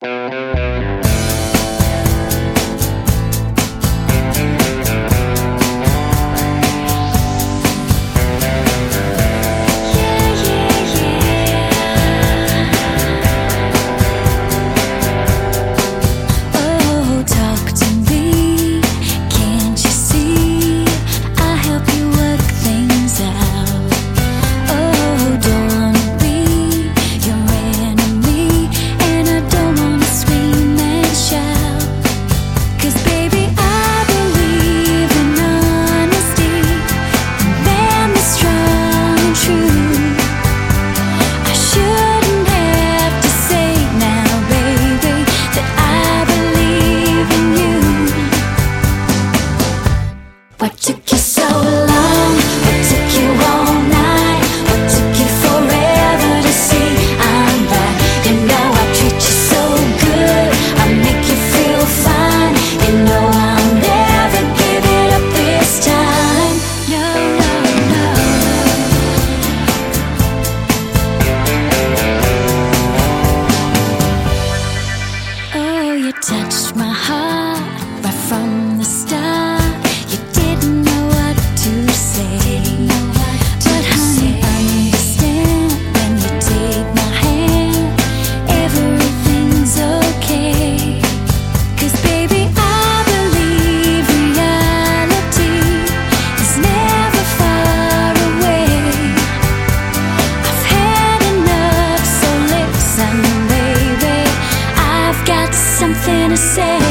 What took you so long? What took you all night? What took you forever to see I'm right? You know I treat you so good, I make you feel fine. You know I'll never give it up this time. No, no, no. Oh, you touched my heart right from the start. Something to say.